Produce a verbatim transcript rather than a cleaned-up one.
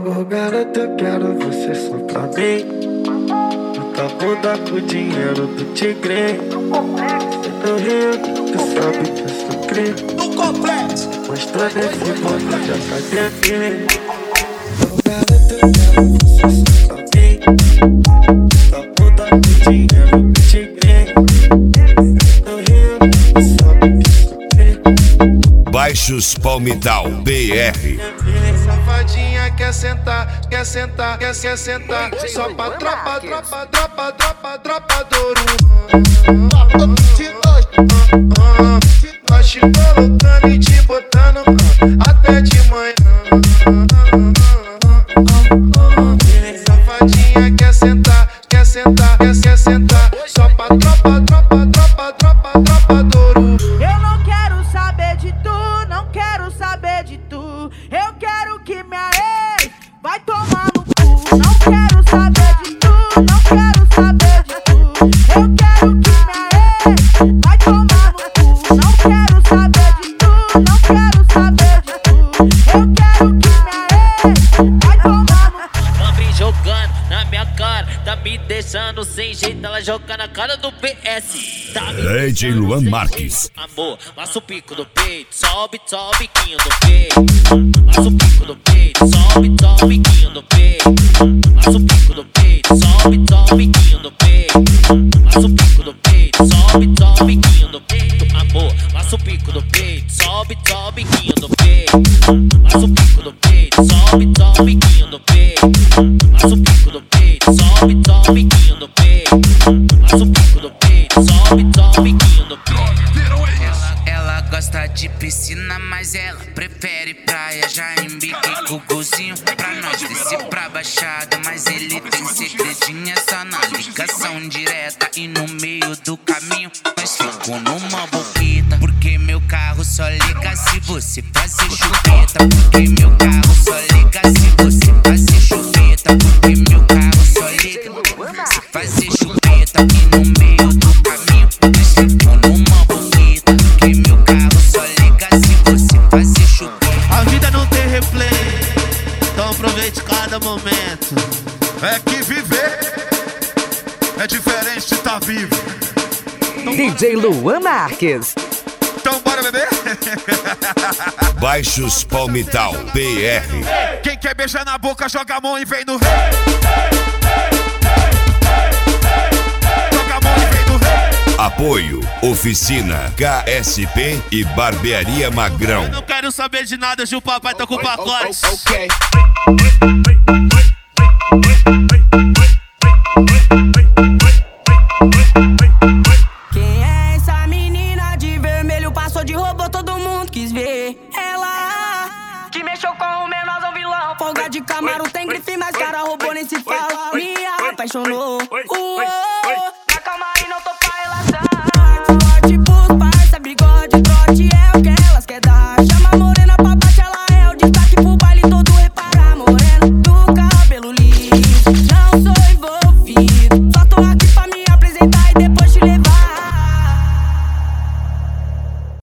Ô garota, eu quero você só pra mim. Muita bunda com o dinheiro do tigre. Cê tá rindo, tu sabe que eu sou crime. No complexo, mostrando esse monte de academia. Ô garota, eu quero você só pra mim. Muita bunda com o dinheiro do tigre. Cê tá rindo, tu sabe que eu sou crime. Baixos Palmital B R. Safadinha quer sentar, quer sentar, quer se sentar. Só pra tropa, tropa, tropa, tropa, tropa douro. Nós te colocando e te botando até de manhã. Safadinha quer sentar, quer sentar, quer se sentar. Só pra tropa, tropa, tropa, tropa, tropa douro. Eu não quero saber de tu, não quero saber de tu. Eu quero que minha ex vai tomar no cu. Não quero saber de tu, não quero saber de tu. Eu quero que minha ex vai tomar no cu. Não quero saber de tu, não quero saber de tu. Eu quero que minha ex vai tomar no cu. Ela vem jogando na minha cara, tá me deixando sem jeito. Ela joga na cara do P S. Tá D J Luan Marques. Amor, laça o pico do peito, sobe, sobe, biquinho do peito. Laça o pico do peito, sobe, sobe, biquinho do peito. Laça o pico do peito, sobe, sobe, biquinho do peito. Laça o pico do peito, sobe, sobe, biquinho do peito. Amor, laça o pico do peito, sobe, sobe, biquinho do peito. Laça o pico do peito, sobe, sobe, biquinho do peito. Laça o pico do peito, sobe, sobe, biquinho do peito. Laça o pico do peito, sobe, sobe, biquinho do peito. Ela gosta de piscina, mas ela prefere praia. Já embiquei com o golzinho pra nós descer pra baixada. Mas ele tem segredinha só na ligação direta. E no meio do caminho nós ficamos numa boquita. Porque meu carro só liga se você fazer chupeta. Porque meu carro só liga se você fazer chupeta. Porque meu carro só liga se fazer chupeta. E no meio do caminho nós ficamos numa boquita. Porque meu carro só liga se você fazer chupeta. a vida não tem replay, então aproveite cada momento. É que viver é diferente de estar vivo. D J Luan Marques. Então bora beber? Baixos Palmital B R. Quem quer beijar na boca, joga a mão e vem no. Joga a mão e vem no. Apoio Oficina K S P e Barbearia Magrão. Eu não quero saber de nada, Gil Papai tá com o pacote. Ok. Quem é essa menina de vermelho? Passou de robô, todo mundo quis ver. Ela que mexeu com o menorzão vilão. Folga de Camaro, tem grife, mas cara robô nem se fala. Me apaixonou. Uou, na calma aí, não tô pra relação. Forte,